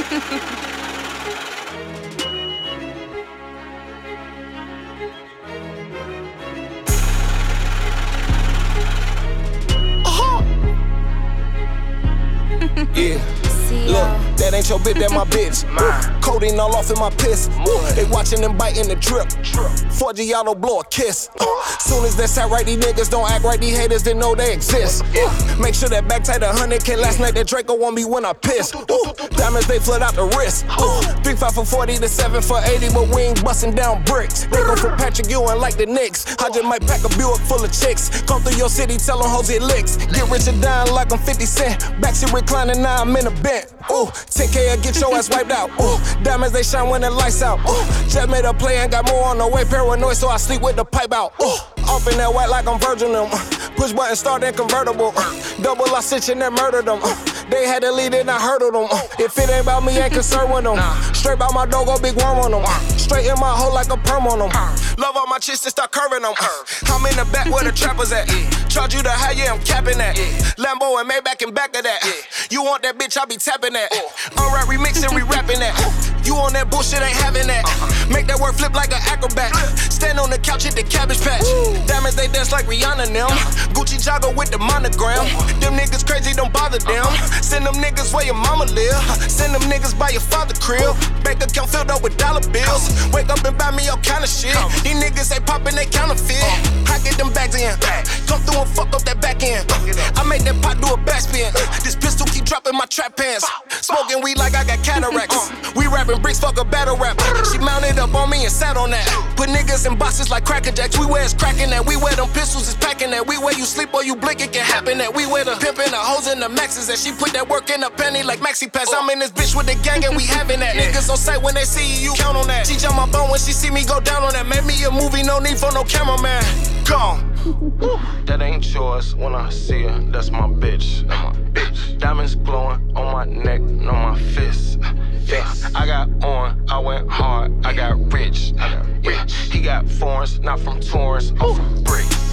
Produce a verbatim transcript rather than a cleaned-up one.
Yeah. Look, that ain't your bitch, that my bitch. Codeine all off in my piss. They watching them biting the drip. four G auto blow a kiss. Uh, soon as that's out right, these niggas don't act right. These haters didn't know they exist. Uh, make sure that back tight a hundred K. Last night that Draco on me when I piss. Ooh, diamonds they flood out the wrist. Ooh, three five for forty to seven for eighty, but we ain't busting down bricks. They go for Patrick Ewing like the Knicks. I just might pack a Buick full of chicks. Come through your city, tell them hoes it licks. Get rich and dying like I'm fifty cent. Backseat reclining, now I'm in a bent. Ooh, ten K will get your ass wiped out. Ooh, diamonds they shine when the lights out. Ooh, just made a play and got more on the way. Paranoid, so I sleep with the pipe out. Ooh, off in that white like I'm Virgin them. Push button, start in convertible. Double I sit in there, murdered them. They had to lead and I hurdled them. If it ain't about me, ain't concerned with them. Straight about my dog, go big worm on them. Straight in my hole like a perm on them. Love all my chicks and start curving them. I'm in the back where the trappers at. Charge you the high, yeah, I'm capping that. Lambo and Maybach in back of that. You want that bitch, I be tapping that. Alright, remixing, re-rapping that. You on that bullshit, ain't having that. Make that work flip like an acrobat. Stand on the couch at the Cabbage Patch. Diamonds, they dance like Rihanna now. Gucci jogger with the monogram. Them niggas crazy, don't bother them. Send them niggas where your mama live. Send them niggas by your father crib. Bank account filled up with dollar bills. Wake up and buy me all kind of shit. These niggas ain't poppin', they counterfeit. I get them bags in. Come through and fuck up that back end. I make that pot do a backspin. This pistol keep dropping my trap pants. Smoking weed like I got cataracts. We rapping bricks, fuck a battle rap. She mounted up on me and sat on that. Put niggas in boxes like Cracker Jacks. We wear it's cracking that. We wear them pistols is packing that. We wear you sleep or you blink, it can happen that. We wear the pimpin', the hoes and the maxes. And she put that work in a penny like Maxi Pass. I'm in this bitch with the gang and we having that. Niggas on sight when they see you, count on that. She jump my bone when she see me go down on that. Made me a movie, no need for no cameraman. Gone. That ain't yours when I see her, that's my bitch. That's my bitch. Diamonds glowing on my neck, on my fist. Yeah, I got on, I went hard, I got rich. I got rich. He got foreigns, not from Torrance, I'm from bricks.